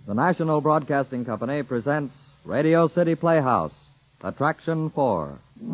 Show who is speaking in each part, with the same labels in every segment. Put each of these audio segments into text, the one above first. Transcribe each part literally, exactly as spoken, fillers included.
Speaker 1: The National Broadcasting Company presents Radio City Playhouse, Attraction four.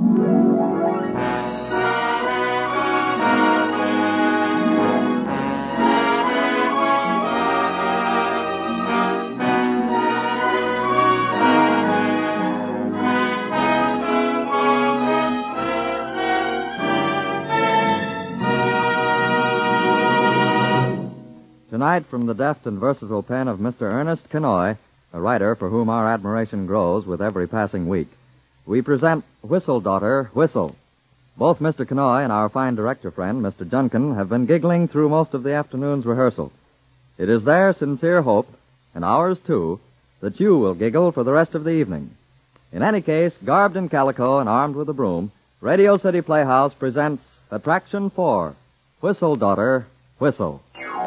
Speaker 1: Tonight, from the deft and versatile pen of Mister Ernest Kenoy, a writer for whom our admiration grows with every passing week, we present Whistle Daughter, Whistle. Both Mister Kenoy and our fine director friend, Mister Junkin, have been giggling through most of the afternoon's rehearsal. It is their sincere hope, and ours too, that you will giggle for the rest of the evening. In any case, garbed in calico and armed with a broom, Radio City Playhouse presents Attraction four, Whistle Daughter, Whistle.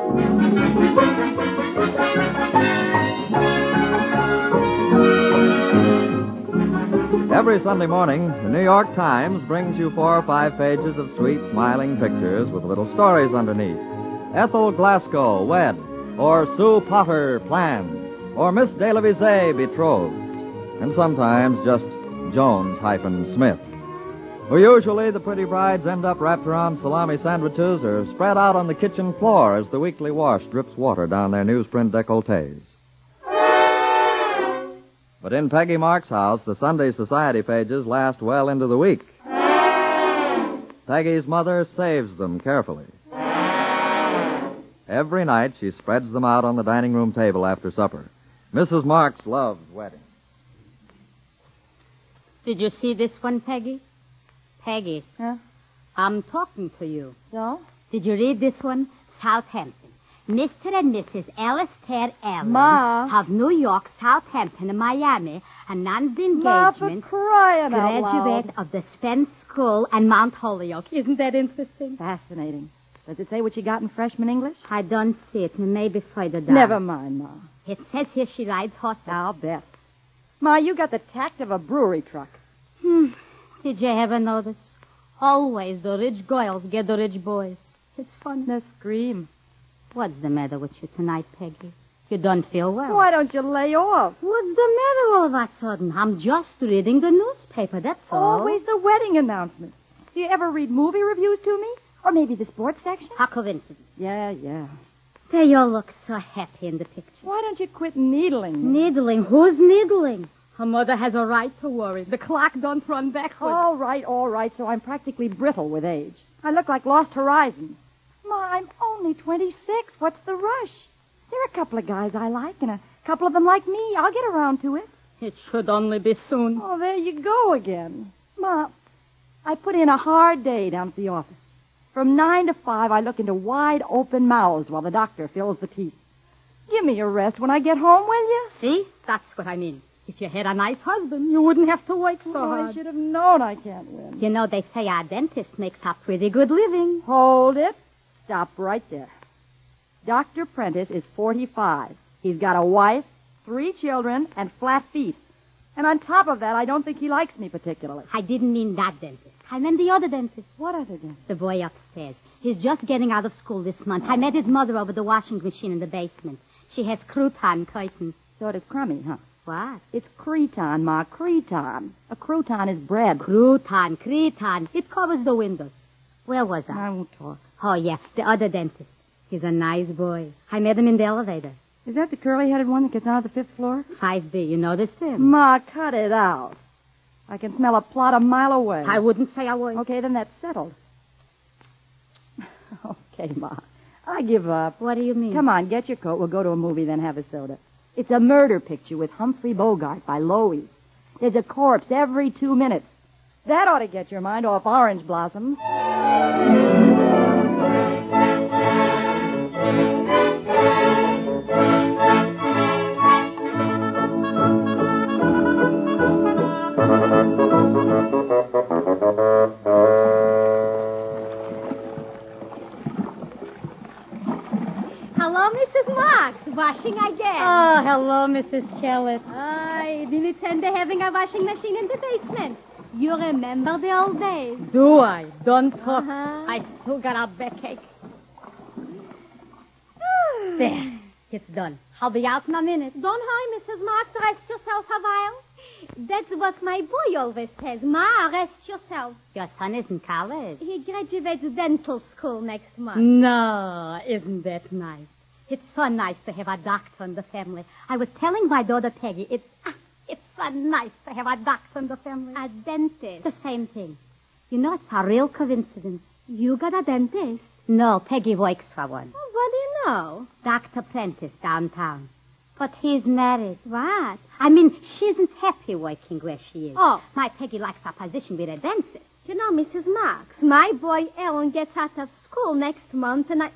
Speaker 1: Every Sunday morning, the New York Times brings you four or five pages of sweet, smiling pictures with little stories underneath. Ethel Glasgow, wed, or Sue Potter, plans, or Miss De La Visée, betrothed, and sometimes just Jones hyphen Smith. Well, usually the pretty brides end up wrapped around salami sandwiches or spread out on the kitchen floor as the weekly wash drips water down their newsprint décolletés. But in Peggy Mark's house, the Sunday society pages last well into the week. Peggy's mother saves them carefully. Every night she spreads them out on the dining room table after supper. Missus Marks loves weddings.
Speaker 2: Did you see this one, Peggy? Peggy.
Speaker 3: Huh?
Speaker 2: I'm talking to you.
Speaker 3: So?
Speaker 2: Did you read this one? Southampton. Mister and Missus Alistair Allen
Speaker 3: Ma.
Speaker 2: of New York, Southampton, and Miami announced the
Speaker 3: Ma,
Speaker 2: engagement.
Speaker 3: for crying out
Speaker 2: graduate
Speaker 3: loud.
Speaker 2: of the Spence School and Mount Holyoke. Isn't that interesting?
Speaker 3: Fascinating. Does it say what she got in freshman English?
Speaker 2: I don't see it. Maybe further down.
Speaker 3: Never mind, Ma.
Speaker 2: It says here she rides horses.
Speaker 3: I'll bet. Ma, you got the tact of a brewery truck.
Speaker 2: Hmm. Did you ever notice? Always the rich girls get the rich boys. It's fun.
Speaker 3: The scream.
Speaker 2: What's the matter with you tonight, Peggy? You don't feel well.
Speaker 3: Why don't you lay off?
Speaker 2: What's the matter all of a sudden? I'm just reading the newspaper, that's all.
Speaker 3: Always the wedding announcements. Do you ever read movie reviews to me? Or maybe the sports section?
Speaker 2: How coincidence.
Speaker 3: Yeah, yeah.
Speaker 2: They all look so happy in the picture.
Speaker 3: Why don't you quit needling?
Speaker 2: Needling? Who's needling? Her mother has a right to worry. The clock don't run backwards.
Speaker 3: All right, all right, so I'm practically brittle with age. I look like Lost Horizons. Ma, I'm only twenty-six. What's the rush? There are a couple of guys I like, and a couple of them like me. I'll get around to it.
Speaker 2: It should only be soon.
Speaker 3: Oh, there you go again. Ma, I put in a hard day down at the office. From nine to five, I look into wide open mouths while the doctor fills the teeth. Give me a rest when I get home, will you?
Speaker 2: See? That's what I mean. If you had a nice husband, you wouldn't have to work so
Speaker 3: Oh,
Speaker 2: hard.
Speaker 3: I should have known I can't win.
Speaker 2: You know, they say our dentist makes a pretty good living.
Speaker 3: Hold it. Stop right there. Doctor Prentice is forty-five. He's got a wife, three children, and flat feet. And on top of that, I don't think he likes me particularly.
Speaker 2: I didn't mean that dentist. I meant the other dentist.
Speaker 3: What other dentist?
Speaker 2: The boy upstairs. He's just getting out of school this month. I met his mother over the washing machine in the basement. She has crouton curtains.
Speaker 3: Sort of crummy, huh?
Speaker 2: What?
Speaker 3: It's creton, Ma, creton. A crouton is bread.
Speaker 2: Crouton, creton. It covers the windows. Where was I?
Speaker 3: I won't talk.
Speaker 2: Oh, yeah, the other dentist. He's a nice boy. I met him in the elevator.
Speaker 3: Is that the curly-headed one that gets on at the fifth floor?
Speaker 2: five B, you noticed him?
Speaker 3: Ma, cut it out. I can smell a plot a mile away.
Speaker 2: I wouldn't say a word.
Speaker 3: Okay, then that's settled. Okay, Ma. I give up.
Speaker 2: What do you mean?
Speaker 3: Come on, get your coat. We'll go to a movie, then have a soda. It's a murder picture with Humphrey Bogart by Loewy. There's a corpse every two minutes. That ought to get your mind off orange blossoms.
Speaker 2: Hello, Missus Marks. Washing again. Oh, hello, Missus Kellett. I didn't intend to having a washing machine in the basement. You remember the old days? Do I? Don't talk. Uh-huh. I still got a backache. There. It's done. I'll be out in a minute. Don't hurry, Missus Marks. Rest yourself a while. That's what my boy always says. Ma, rest yourself. Your son is in college. He graduates dental school next month. No, isn't that nice? It's so nice to have a doctor in the family. I was telling my daughter Peggy, it's ah, it's so nice to have a doctor in the family. A dentist. The same thing. You know, it's a real coincidence. You got a dentist? No, Peggy works for one. Oh, what do you know? Doctor Prentice downtown. But he's married. What? I mean, she isn't happy working where she is. Oh. My Peggy likes her position with a dentist. You know, Missus Marks, my boy Ellen gets out of school next month, and I...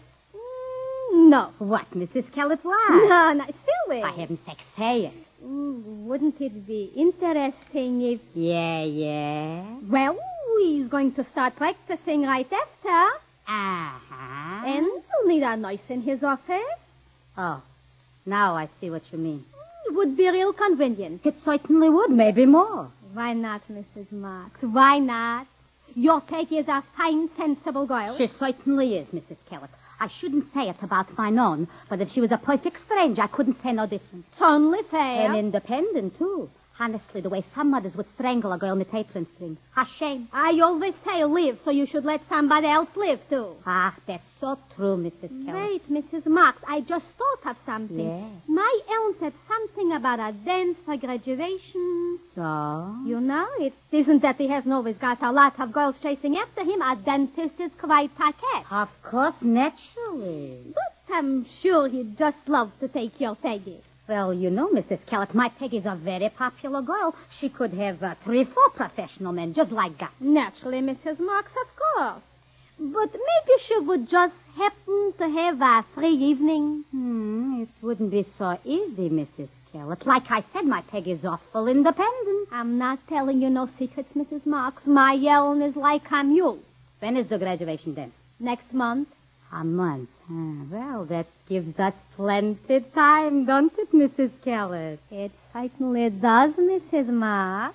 Speaker 2: Mm, no. What, Missus Kellett, why? No, not silly. For heaven's sake, say it. Mm, wouldn't it be interesting if... Yeah, yeah. Well, he's going to start practicing right after. Uh-huh. And he'll need a nurse in his office. Oh. Now I see what you mean. It would be real convenient. It certainly would, maybe more. Why not, Missus Marks? Why not? Your Peggy is a fine, sensible girl. She certainly is, Missus Kellett. I shouldn't say it about my own, but if she was a perfect stranger, I couldn't say no different. It's only fair. And independent, too. Honestly, the way some mothers would strangle a girl with apron strings. A shame. I always say live, so you should let somebody else live, too. Ah, that's so true, Missus Kellett. Wait, Missus Marks, I just thought of something. Yeah. My Ellen said something about a dance for graduation. So? You know, it isn't that he hasn't always got a lot of girls chasing after him. A dentist is quite paquet. Of course, naturally. But I'm sure he'd just love to take your Peggy. Well, you know, Missus Kellett, my Peggy's a very popular girl. She could have uh, three, four professional men just like that. Naturally, Missus Marks, of course. But maybe she would just happen to have a free evening. Hmm, it wouldn't be so easy, Missus Kellett. Like I said, my Peggy's awful independent. I'm not telling you no secrets, Missus Marks. My Ellen is like a mule. When is the graduation then? Next month. A month. Ah, well, that gives us plenty time, don't it, Missus Kellett? It certainly does, Missus Marks.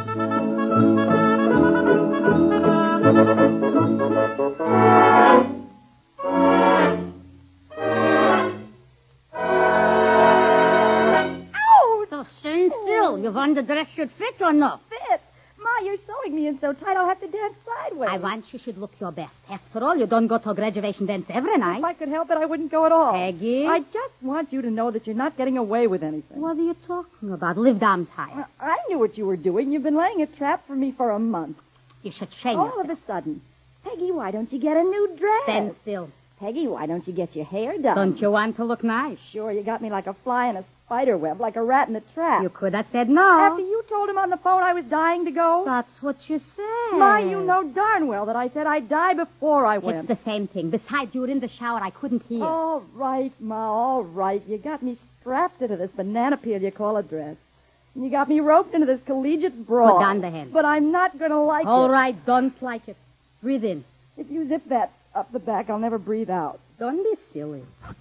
Speaker 2: Ow! So stand still. You wonder the dress should fit or no?
Speaker 3: Fit? Ma, you're sewing me in so tight I'll have to dance sideways.
Speaker 2: I want you should look your best. After all, you don't go to a graduation dance every night.
Speaker 3: If I could help it, I wouldn't go at all.
Speaker 2: Peggy?
Speaker 3: I just want you to know that you're not getting away with anything.
Speaker 2: What are you talking about? Live down tired.
Speaker 3: Well, I knew what you were doing. You've been laying a trap for me for a month.
Speaker 2: You should shame
Speaker 3: All
Speaker 2: yourself.
Speaker 3: of a sudden. Peggy, why don't you get a new dress?
Speaker 2: Stand still.
Speaker 3: Peggy, why don't you get your hair done?
Speaker 2: Don't you want to look nice?
Speaker 3: Sure, you got me like a fly in a spider web, like a rat in a trap.
Speaker 2: You could have said no.
Speaker 3: After you told him on the phone I was dying to go?
Speaker 2: That's what you said.
Speaker 3: Ma, you know darn well that I said I'd die before I went.
Speaker 2: It's the same thing. Besides, you were in the shower. I couldn't hear.
Speaker 3: All right, Ma, all right. You got me strapped into this banana peel you call a dress. And you got me roped into this collegiate brawl.
Speaker 2: Put down the hand.
Speaker 3: But I'm not going to like
Speaker 2: all
Speaker 3: it.
Speaker 2: All right, don't like it. Breathe in.
Speaker 3: If you zip that up the back, I'll never breathe out.
Speaker 2: Don't be silly.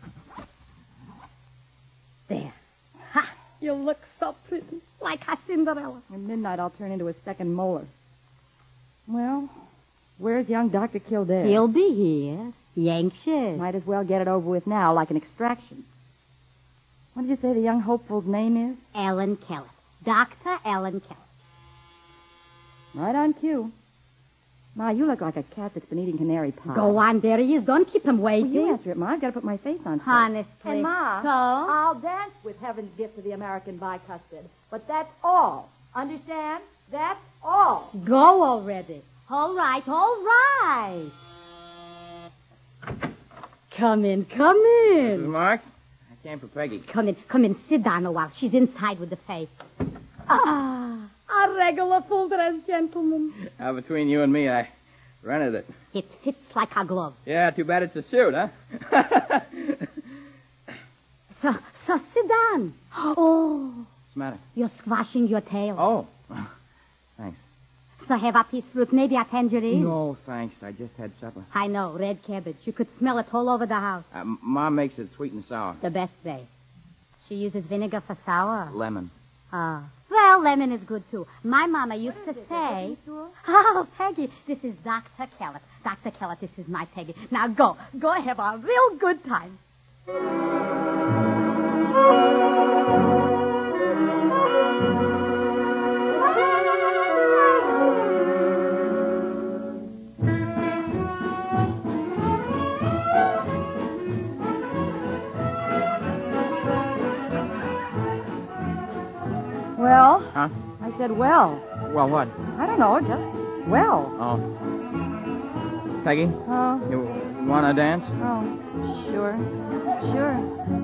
Speaker 2: There. Ha! You look so pretty. Like a Cinderella.
Speaker 3: At midnight, I'll turn into a second molar. Well, where's young Doctor Kildare?
Speaker 2: He'll be here. He anxious.
Speaker 3: Might as well get it over with now, like an extraction. What did you say the young hopefuls' name is?
Speaker 2: Ellen Kellett. Doctor Ellen Kellett.
Speaker 3: Right on cue. Ma, you look like a cat that's been eating canary pie.
Speaker 2: Go on, there he is. Don't keep him waiting.
Speaker 3: Well, you answer it, Ma. I've got to put my face on straight.
Speaker 2: Honestly.
Speaker 3: And, Ma,
Speaker 2: so?
Speaker 3: I'll dance with Heaven's gift to the American bicuspid. But that's all. Understand? That's all.
Speaker 2: Go already. All right, all right. Come in, come in.
Speaker 4: Missus Marks, I came for Peggy.
Speaker 2: Come in, come in. Sit down a while. She's inside with the face. Ah, a regular full-dress gentleman.
Speaker 4: Uh, between you and me, I rented it.
Speaker 2: It fits like a glove.
Speaker 4: Yeah, too bad it's a suit, huh?
Speaker 2: so, so sit down. Oh.
Speaker 4: What's the matter?
Speaker 2: You're squashing your tail.
Speaker 4: Oh, thanks.
Speaker 2: So have a piece fruit, maybe a tangerine?
Speaker 4: No, thanks. I just had supper.
Speaker 2: I know, red cabbage. You could smell it all over the house.
Speaker 4: Uh, Mom makes it sweet and sour.
Speaker 2: The best way. She uses vinegar for sour.
Speaker 4: Lemon.
Speaker 2: Ah. Well, lemon is good, too. My mama used to say... Oh, Peggy, this is Doctor Kellett. Doctor Kellett, this is my Peggy. Now go. Go have a real good time.
Speaker 3: Well?
Speaker 4: Huh?
Speaker 3: I said, well.
Speaker 4: Well, what?
Speaker 3: I don't know, just well.
Speaker 4: Oh. Peggy,
Speaker 3: Oh,
Speaker 4: you want to dance?
Speaker 3: oh, sure, sure.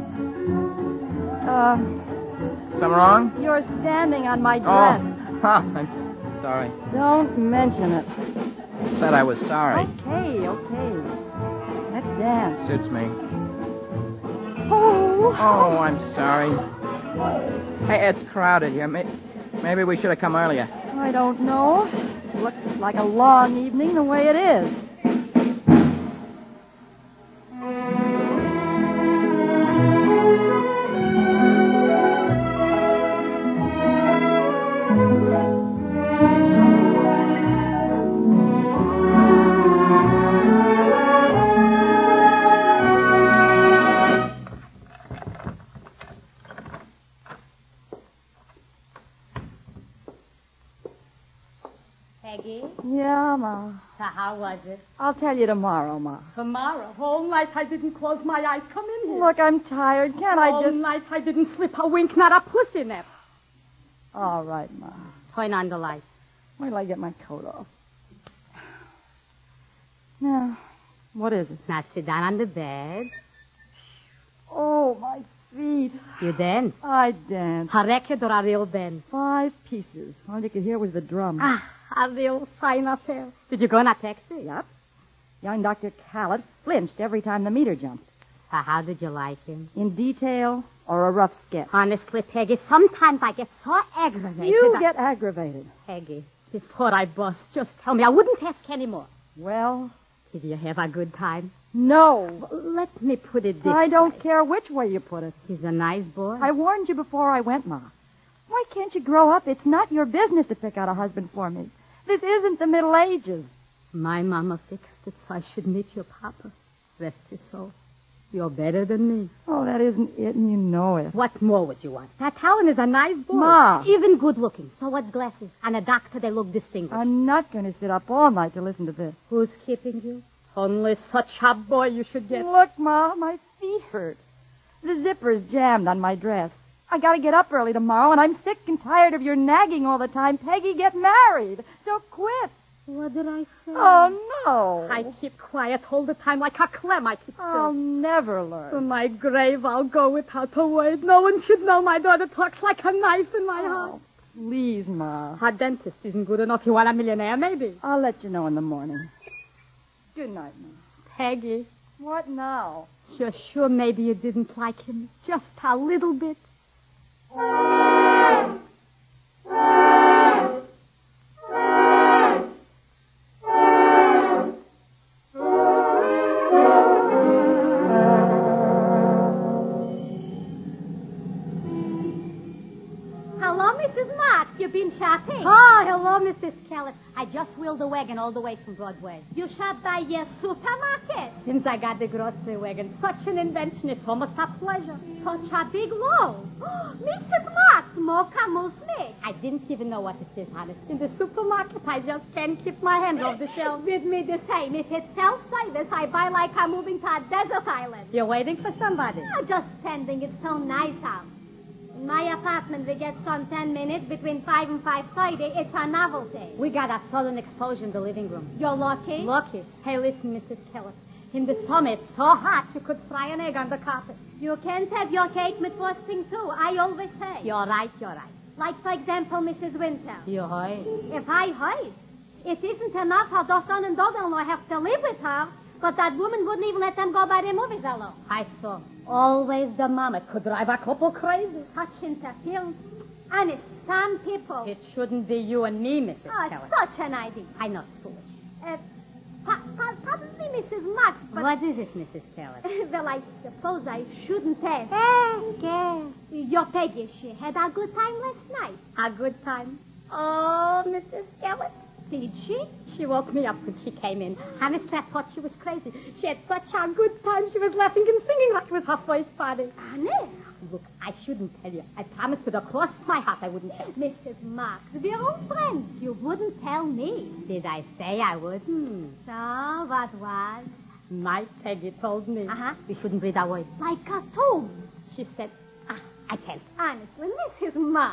Speaker 3: Uh,
Speaker 4: Something wrong?
Speaker 3: you're standing on my
Speaker 4: Oh.
Speaker 3: dress.
Speaker 4: Huh. I'm sorry.
Speaker 3: Don't mention it.
Speaker 4: Said I was sorry.
Speaker 3: Okay, okay. Let's dance.
Speaker 4: Suits me.
Speaker 3: Oh.
Speaker 4: Oh, I'm sorry. Hey, it's crowded here. May- Maybe we should have come earlier.
Speaker 3: I don't know. Looks like a long evening the way it is.
Speaker 2: Peggy,
Speaker 3: Yeah, Ma.
Speaker 2: so how was it?
Speaker 3: I'll tell you tomorrow, Ma.
Speaker 2: Tomorrow. Whole night I didn't close my eyes. Come in here.
Speaker 3: Look, I'm tired. Can't I
Speaker 2: All
Speaker 3: just...
Speaker 2: night I didn't slip a wink, not a pussy nap.
Speaker 3: All right, Ma.
Speaker 2: Turn on the light.
Speaker 3: Wait till I get my coat off. Now, what is it?
Speaker 2: Now sit down on the bed.
Speaker 3: Oh, my feet.
Speaker 2: You dance.
Speaker 3: I danced.
Speaker 2: A record or a real band?
Speaker 3: Five pieces. All you could hear was the drum.
Speaker 2: Ah, a real fine affair. Did you go in a taxi?
Speaker 3: Yep. Young Doctor Callett flinched every time the meter jumped.
Speaker 2: So how did you like him?
Speaker 3: In detail or a rough sketch?
Speaker 2: Honestly, Peggy, sometimes I get so aggravated.
Speaker 3: You
Speaker 2: I-
Speaker 3: get aggravated.
Speaker 2: Peggy, before I bust, just tell me. I wouldn't ask anymore.
Speaker 3: Well,
Speaker 2: Did you have a good time?
Speaker 3: no.
Speaker 2: Let me put it this
Speaker 3: I don't
Speaker 2: way.
Speaker 3: care which way you put it.
Speaker 2: He's a nice boy.
Speaker 3: I warned you before I went, Ma. Why can't you grow up? It's not your business to pick out a husband for me. This isn't the Middle Ages.
Speaker 2: My mama fixed it so I should meet your papa. Rest his soul. You're better than me.
Speaker 3: Oh, that isn't it, and you know it.
Speaker 2: What more would you want? That Helen is a nice boy.
Speaker 3: Ma.
Speaker 2: Even good looking. So what's glasses? And a doctor, they look distinguished.
Speaker 3: I'm not going to sit up all night to listen to this.
Speaker 2: Who's keeping you? Only such a boy you should get.
Speaker 3: Look, Ma, my feet hurt. The zipper's jammed on my dress. I got to get up early tomorrow, and I'm sick and tired of your nagging all the time. Peggy, get married. So quit.
Speaker 2: What did I say?
Speaker 3: Oh, no.
Speaker 2: I keep quiet all the time like a clam. I keep
Speaker 3: I'll
Speaker 2: still.
Speaker 3: never
Speaker 2: To
Speaker 3: learn.
Speaker 2: my grave, I'll go without a word. No one should know my daughter talks like a knife in my heart.
Speaker 3: Oh, please, Ma.
Speaker 2: Her dentist isn't good enough. You want a millionaire, maybe?
Speaker 3: I'll let you know in the morning. Good night, Ma.
Speaker 2: Peggy,
Speaker 3: What now?
Speaker 2: you're sure maybe you didn't like him? Just a little bit?
Speaker 5: Hello, Missus Marks. You've been shopping.
Speaker 2: Oh, hello, Missus Kelly. I just wheeled the wagon all the way from Broadway.
Speaker 5: You shop by your supermarket.
Speaker 2: Since I got the grocery wagon, such an invention, it's almost a pleasure.
Speaker 5: Such a big load. Missus Marks, mocha muesli.
Speaker 2: I didn't even know what it is, honest. In the supermarket, I just can't keep my hands off the shelf.
Speaker 5: With me the same. If it's self-service, I buy like I'm moving to a desert island.
Speaker 2: You're waiting for somebody.
Speaker 5: Oh, just standing. It's so nice out. In my apartment, we get sun ten minutes between five and five thirty. It's a novelty.
Speaker 2: We got a sudden explosion in the living room.
Speaker 5: You're lucky.
Speaker 2: Lucky. Hey, listen, Missus Keller. In the summer, it's so hot you could fry an egg on the carpet.
Speaker 5: You can't have your cake with frosting, too. I always say.
Speaker 2: You're right, you're right.
Speaker 5: Like, for example, Missus Winter.
Speaker 2: You're right.
Speaker 5: If I heard, it isn't enough her son and daughter-in-law have to live with her, but that woman wouldn't even let them go by their movies alone.
Speaker 2: I saw. Always the mama could drive a couple crazy.
Speaker 5: Such interference. Honest, some people.
Speaker 2: It shouldn't be you and me, Missus
Speaker 5: Oh,
Speaker 2: Keller.
Speaker 5: such an idea.
Speaker 2: I know it's foolish.
Speaker 5: Uh, pa- pa- pardon me, Missus Marks, but...
Speaker 2: What is it, Missus Keller?
Speaker 5: well, I suppose I shouldn't ask. Ask, ask. Your Peggy, she had a good time last night.
Speaker 2: A good time. Oh, Missus Keller.
Speaker 5: Did she?
Speaker 2: She woke me up when she came in. Honestly, I thought she was crazy. She had such a good time. She was laughing and singing like it was her first party.
Speaker 5: Honest?
Speaker 2: Look, I shouldn't tell you. I promised with across my heart I wouldn't tell you.
Speaker 5: Missus Marks, we're old friends. You wouldn't tell me.
Speaker 2: Did I say I wouldn't?
Speaker 5: So, what was?
Speaker 2: My Peggy told me.
Speaker 5: Uh-huh.
Speaker 2: We shouldn't breathe our words.
Speaker 5: Like cartoons.
Speaker 2: She said, ah, I can't.
Speaker 5: Honestly, Missus Marks.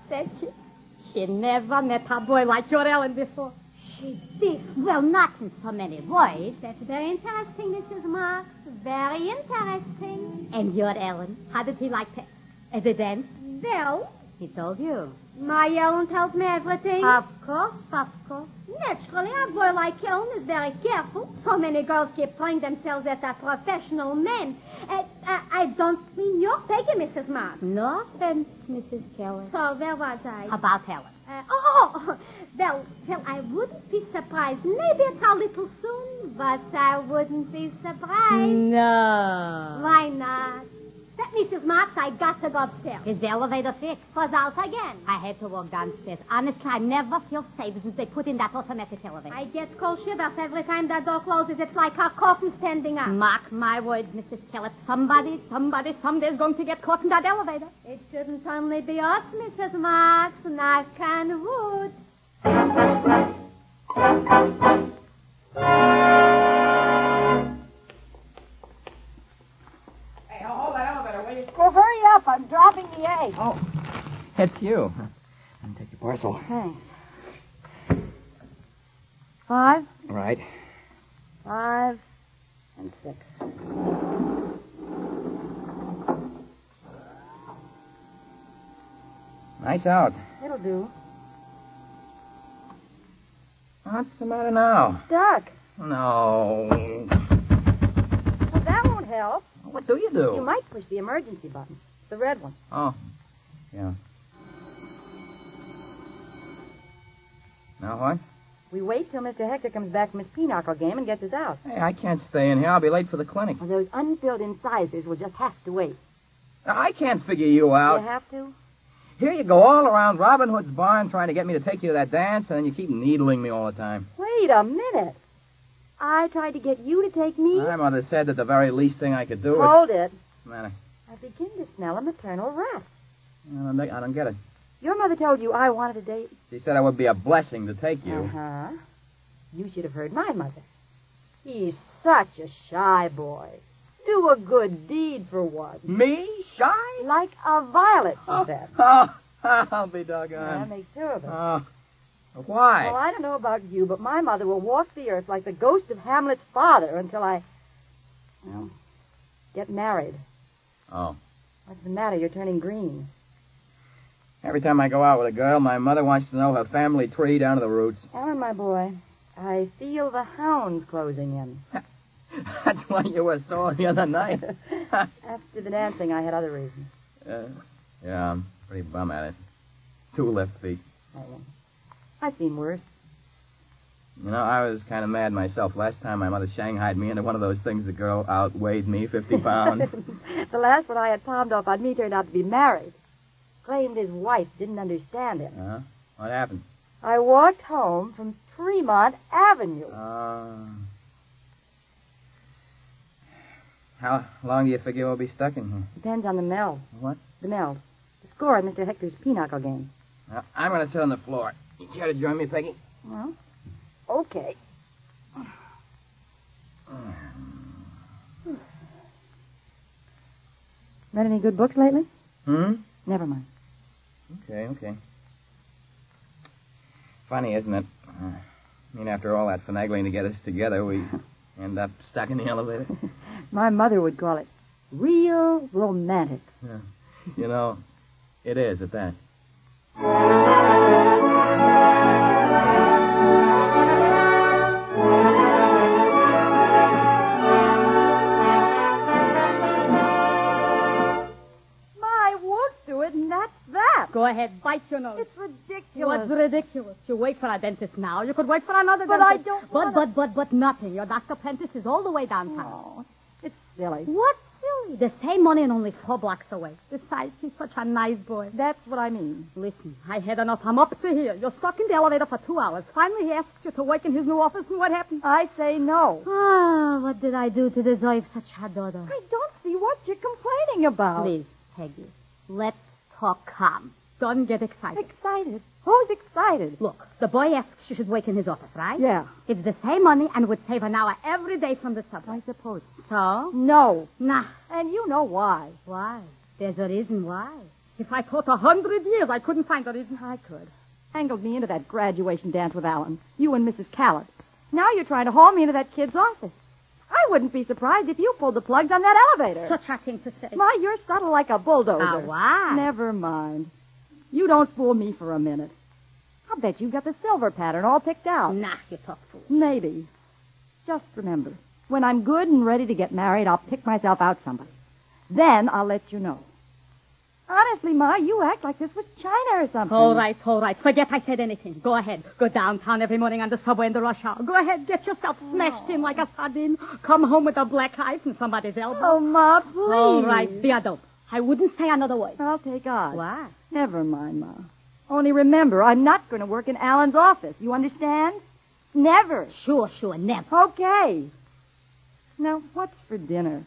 Speaker 2: Said she, she never met a boy like your Ellen before.
Speaker 5: She did. Well, not in so many words. That's very interesting, Missus Marks. Very interesting.
Speaker 2: And your Ellen, how did he like that? As a dance?
Speaker 5: Well,
Speaker 2: He told you.
Speaker 5: my Ellen tells me everything.
Speaker 2: Of course, of course.
Speaker 5: Naturally, a boy like Ellen is very careful. So many girls keep throwing themselves at a professional man. Uh, I, I don't mean you're taking, Missus Marks.
Speaker 2: No offense, Missus Keller.
Speaker 5: So where was I?
Speaker 2: About Helen.
Speaker 5: Uh, oh, well, well, I wouldn't be surprised. Maybe it's a little soon, but I wouldn't be surprised.
Speaker 2: No.
Speaker 5: Why not? That Missus Marks, I got to go upstairs.
Speaker 2: Is the elevator fixed?
Speaker 5: Was out again.
Speaker 2: I had to walk downstairs. Honestly, I never feel safe since they put in that automatic elevator.
Speaker 5: I get cold shivers every time that door closes. It's like a coffin standing up.
Speaker 2: Mark my words, Missus Keller. Somebody, somebody, someday is going to get caught in that elevator.
Speaker 5: It shouldn't only be us, Missus Marks. Knock on wood.
Speaker 4: Hey, hold that elevator, will you?
Speaker 3: Well, hurry up. I'm dropping the egg.
Speaker 4: Oh, it's you. And take your parcel.
Speaker 3: Thanks. Five,
Speaker 4: Right.
Speaker 3: five, and six.
Speaker 4: Nice out.
Speaker 3: It'll do.
Speaker 4: What's the matter now?
Speaker 3: Duck.
Speaker 4: No.
Speaker 3: Well, that won't help.
Speaker 4: What do you do?
Speaker 3: You might push the emergency button. The red one.
Speaker 4: Oh, yeah. Now what?
Speaker 3: We wait till Mister Hector comes back from his pinochle game and gets us out.
Speaker 4: Hey, I can't stay in here. I'll be late for the clinic.
Speaker 3: Well, those unfilled incisors will just have to wait.
Speaker 4: Now, I can't figure you out.
Speaker 3: You have to?
Speaker 4: Here you go all around Robin Hood's barn trying to get me to take you to that dance, and then you keep needling me all the time.
Speaker 3: Wait a minute. I tried to get you to take me.
Speaker 4: My mother said that the very least thing I could do is...
Speaker 3: Hold it.
Speaker 4: Man,
Speaker 3: I begin to smell a maternal wrath.
Speaker 4: I, I, don't, I don't get it.
Speaker 3: Your mother told you I wanted a date.
Speaker 4: She said it would be a blessing to take you.
Speaker 3: Uh-huh. You should have heard my mother. He's such a shy boy. Do a good deed for once.
Speaker 4: Me? Shy?
Speaker 3: Like a violet, she
Speaker 4: Oh,
Speaker 3: said.
Speaker 4: oh, I'll be
Speaker 3: That
Speaker 4: doggone.
Speaker 3: makes two of us.
Speaker 4: Oh, why?
Speaker 3: Well, I don't know about you, but my mother will walk the earth like the ghost of Hamlet's father until I, well, get married.
Speaker 4: Oh.
Speaker 3: What's the matter? You're turning green.
Speaker 4: Every time I go out with a girl, my mother wants to know her family tree down to the roots.
Speaker 3: Alan, my boy, I feel the hounds closing in.
Speaker 4: That's why you were sore the other night.
Speaker 3: After the dancing, I had other reasons.
Speaker 4: uh, yeah, I'm pretty bum at it. Two left feet.
Speaker 3: I know. I've seen worse.
Speaker 4: You know, I was kind of mad myself last time my mother shanghaied me into one of those things the girl outweighed me fifty pounds.
Speaker 3: The last one I had palmed off on me turned out to be married. Claimed his wife didn't understand him.
Speaker 4: Uh-huh. What happened?
Speaker 3: I walked home from Tremont Avenue.
Speaker 4: Uh, how long do you figure we'll be stuck in here?
Speaker 3: Depends on the meld.
Speaker 4: What?
Speaker 3: The meld. The score on Mister Hector's pinochle game.
Speaker 4: Well, I'm going to sit on the floor. You care to join me, Peggy?
Speaker 3: Well, okay. Read any good books lately?
Speaker 4: Hmm?
Speaker 3: Never mind.
Speaker 4: Okay, okay. Funny, isn't it? Uh, I mean, after all that finagling to get us together, we end up stuck in the elevator.
Speaker 3: My mother would call it real romantic.
Speaker 4: Yeah. You know, it is at that.
Speaker 3: My, won't do it, and that's that.
Speaker 2: Go ahead, bite your nose.
Speaker 3: It's ridiculous.
Speaker 2: What's ridiculous? You wait for a dentist now. You could wait for another
Speaker 3: But
Speaker 2: dentist.
Speaker 3: I don't
Speaker 2: But,
Speaker 3: wanna-
Speaker 2: but, but, but nothing. Your Doctor Prentice is all the way downtown.
Speaker 3: Oh, it's silly.
Speaker 2: What silly? The same money and only four blocks away. Besides, he's such a nice boy.
Speaker 3: That's what I mean.
Speaker 2: Listen, I had enough. I'm up to here. You're stuck in the elevator for two hours. Finally, he asks you to work in his new office, and what happened?
Speaker 3: I say no.
Speaker 2: Ah, what did I do to deserve such a daughter?
Speaker 3: I don't see what you're complaining about.
Speaker 2: Please, Peggy, let's talk calm. Don't get excited.
Speaker 3: Excited? Who's excited?
Speaker 2: Look, the boy asks you should work in his office, right?
Speaker 3: Yeah.
Speaker 2: It's the same money and would save an hour every day from the subway.
Speaker 3: I suppose.
Speaker 2: So?
Speaker 3: No.
Speaker 2: Nah.
Speaker 3: And you know why.
Speaker 2: Why? There's a reason why.
Speaker 6: If I thought a hundred years, I couldn't find a reason.
Speaker 3: I could. Angled me into that graduation dance with Alan. You and Missus Callett. Now you're trying to haul me into that kid's office. I wouldn't be surprised if you pulled the plugs on that elevator.
Speaker 6: Such a thing to say.
Speaker 3: Ma, you're subtle like a bulldozer.
Speaker 6: Ah, why?
Speaker 3: Never mind. You don't fool me for a minute. I'll bet you got the silver pattern all picked out.
Speaker 6: Nah, you talk fool.
Speaker 3: Maybe. Just remember, when I'm good and ready to get married, I'll pick myself out somebody. Then I'll let you know. Honestly, Ma, you act like this was China or something.
Speaker 6: All right, all right. Forget I said anything. Go ahead. Go downtown every morning on the subway in the rush hour. Go ahead. Get yourself smashed in like a sardine. Come home with a black eye from somebody's elbow.
Speaker 3: Oh, Ma, please.
Speaker 6: All right. Be a dope. I wouldn't say another word.
Speaker 3: I'll take odds.
Speaker 6: Why?
Speaker 3: Never mind, Ma. Only remember, I'm not going to work in Alan's office. You understand? Never.
Speaker 6: Sure, sure. Never.
Speaker 3: Okay. Now, what's for dinner?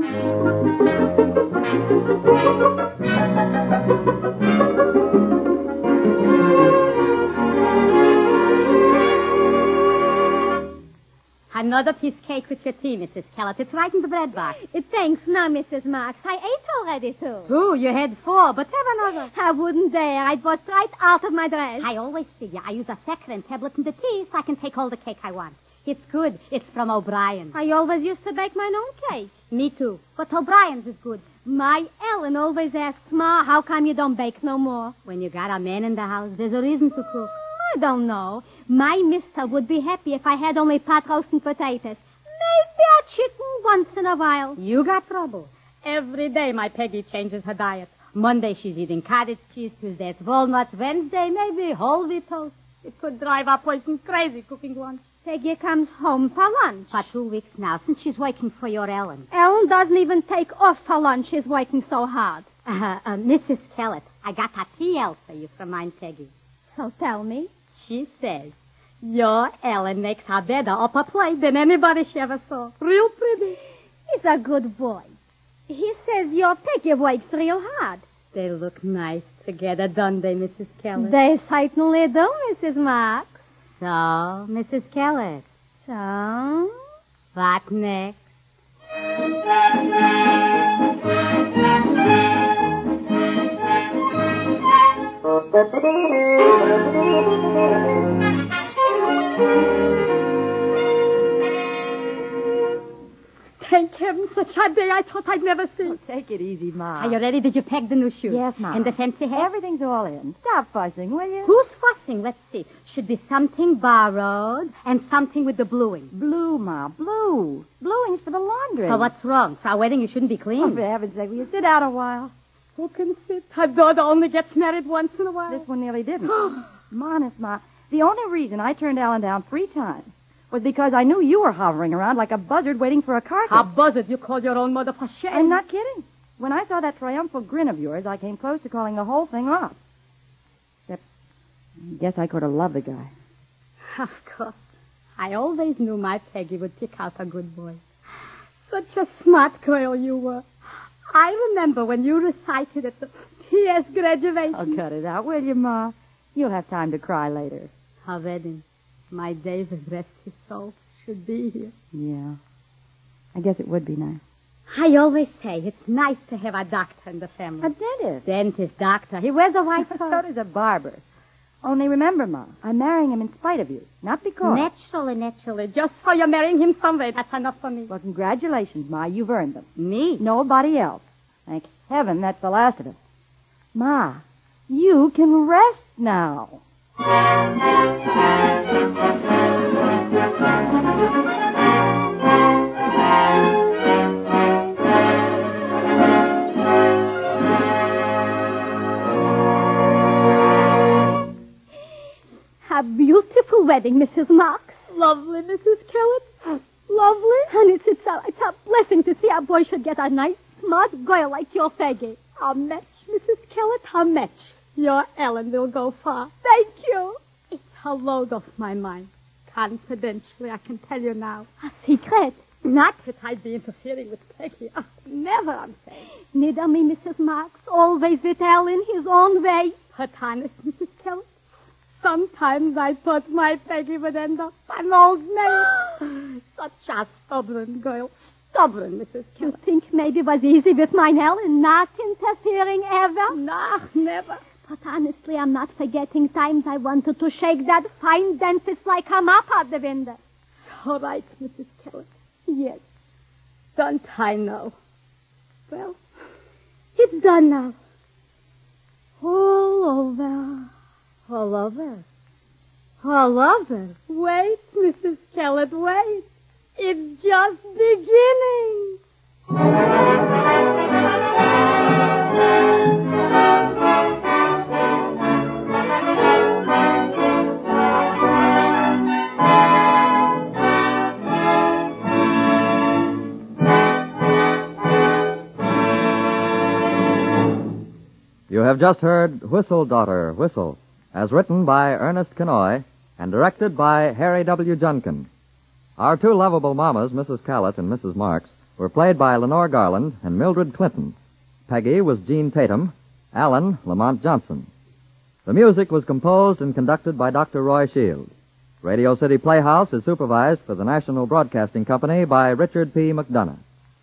Speaker 6: Another piece of cake with your tea, Missus Callett. It's right in the bread box.
Speaker 5: Thanks, now, Missus Marks. I ate already, too.
Speaker 6: Two, you had four, but have another.
Speaker 5: I wouldn't dare. I'd bust right out of my dress.
Speaker 6: I always figure I use a saccharine tablet in the tea so I can take all the cake I want. It's good. It's from O'Brien.
Speaker 5: I always used to bake my own cake.
Speaker 6: Me too. But O'Brien's is good.
Speaker 5: My Ellen always asks, Ma, how come you don't bake no more?
Speaker 6: When you got a man in the house, there's a reason to cook.
Speaker 5: I don't know. My mister would be happy if I had only pot roast and potatoes. Maybe a chicken once in a while.
Speaker 6: You got trouble. Every day my Peggy changes her diet. Monday she's eating cottage cheese. Tuesday it's walnuts. Wednesday maybe whole wheat toast. It could drive a person crazy cooking lunch.
Speaker 5: Peggy comes home for lunch.
Speaker 6: For two weeks now, since she's working for your Ellen.
Speaker 5: Ellen doesn't even take off for lunch. She's working so hard.
Speaker 6: Uh, uh, Missus Callett, I got a T L for you from mine Peggy.
Speaker 5: So tell me.
Speaker 6: She says, your Ellen makes a better upper plate than anybody she ever saw. Real pretty.
Speaker 5: He's a good boy. He says your Peggy works real hard.
Speaker 6: They look nice together, don't they, Missus Callett?
Speaker 5: They certainly do, Missus Marks.
Speaker 6: So, Missus Callett.
Speaker 5: So?
Speaker 6: What next?
Speaker 3: Thank heaven, such a day I thought I'd never see. Oh, take it easy, Ma.
Speaker 6: Are you ready? Did you peg the new shoes?
Speaker 3: Yes, Ma.
Speaker 6: And the fancy hat?
Speaker 3: Everything's all in. Stop fussing, will you?
Speaker 6: Who's fussing? Let's see. Should be something borrowed and something with the bluing.
Speaker 3: Blue, Ma, blue. Bluing's for the laundry.
Speaker 6: So what's wrong? For our wedding, you shouldn't be clean.
Speaker 3: Oh, for heaven's sake, will you sit down a while?
Speaker 6: Who can sit? Her daughter only gets married once in a while.
Speaker 3: This one nearly didn't. Honest, Ma, the only reason I turned Alan down three times was because I knew you were hovering around like a buzzard waiting for a carcass.
Speaker 6: A buzzard? You called your own mother for shame?
Speaker 3: I'm not kidding. When I saw that triumphal grin of yours, I came close to calling the whole thing off. Except, I guess I could have loved the guy.
Speaker 6: Of course. I always knew my Peggy would pick out a good boy. Such a smart girl you were. I remember when you recited at the P S graduation.
Speaker 3: Oh, cut it out, will you, Ma? You'll have time to cry later.
Speaker 6: Her wedding. My David, rest his soul, should be here.
Speaker 3: Yeah. I guess it would be nice.
Speaker 6: I always say it's nice to have a doctor in the family.
Speaker 3: A dentist.
Speaker 6: Dentist, doctor. He wears a white coat.
Speaker 3: So does a barber. Only remember, Ma, I'm marrying him in spite of you, not because.
Speaker 6: Naturally, naturally. Just so you're marrying him someday, that's enough for me.
Speaker 3: Well, congratulations, Ma. You've earned them.
Speaker 6: Me?
Speaker 3: Nobody else. Thank heaven that's the last of it. Ma, you can rest now.
Speaker 5: A beautiful wedding, Missus Marks.
Speaker 6: Lovely, Missus Callett. Lovely.
Speaker 5: And it's, it's, a, it's a blessing to see a boy should get a nice, smart girl like your Peggy.
Speaker 6: A match, Missus Callett, a match. Your Ellen will go far.
Speaker 5: Thank you.
Speaker 6: It's a load off my mind. Confidentially, I can tell you now.
Speaker 5: A secret.
Speaker 6: Not that I'd be interfering with Peggy. Oh, never, I'm saying.
Speaker 5: Neither me, Missus Marks. Always with Ellen his own way.
Speaker 6: But honest, Missus Callett, sometimes I thought my Peggy would end up an old maid. Such a stubborn girl. stubborn, Missus
Speaker 2: You
Speaker 6: Keller.
Speaker 2: think maybe it was easy with mine Ellen, not interfering ever?
Speaker 6: Nah, never.
Speaker 2: But honestly, I'm not forgetting times I wanted to shake that fine dentist like a mop out the window.
Speaker 6: All right, Missus Keller.
Speaker 2: Yes.
Speaker 6: Don't I know? Well, it's done now.
Speaker 2: All over.
Speaker 6: All over.
Speaker 2: All over.
Speaker 6: Wait, Missus Kellett, wait. It's just beginning.
Speaker 1: You have just heard Whistle, Daughter, Whistle, as written by Ernest Kenoy and directed by Harry W. Junkin. Our two lovable mamas, Missus Callett and Missus Marks, were played by Lenore Garland and Mildred Clinton. Peggy was Jean Tatum, Alan Lamont Johnson. The music was composed and conducted by Doctor Roy Shields. Radio City Playhouse is supervised for the National Broadcasting Company by Richard P. McDonough.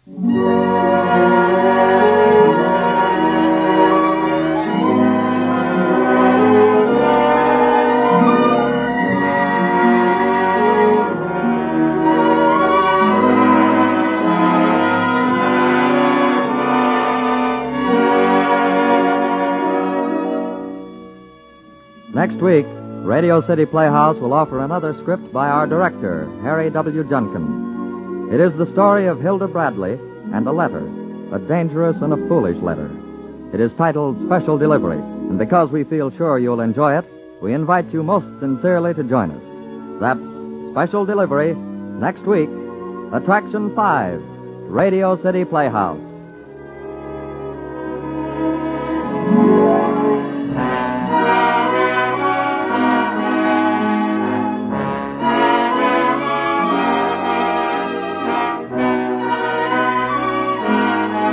Speaker 1: Next week, Radio City Playhouse will offer another script by our director, Harry W. Junkin. It is the story of Hilda Bradley and a letter, a dangerous and a foolish letter. It is titled Special Delivery, and because we feel sure you'll enjoy it, we invite you most sincerely to join us. That's Special Delivery, next week, Attraction five, Radio City Playhouse.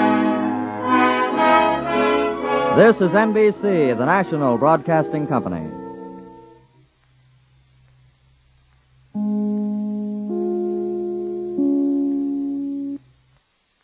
Speaker 1: This is N B C, the National Broadcasting Company.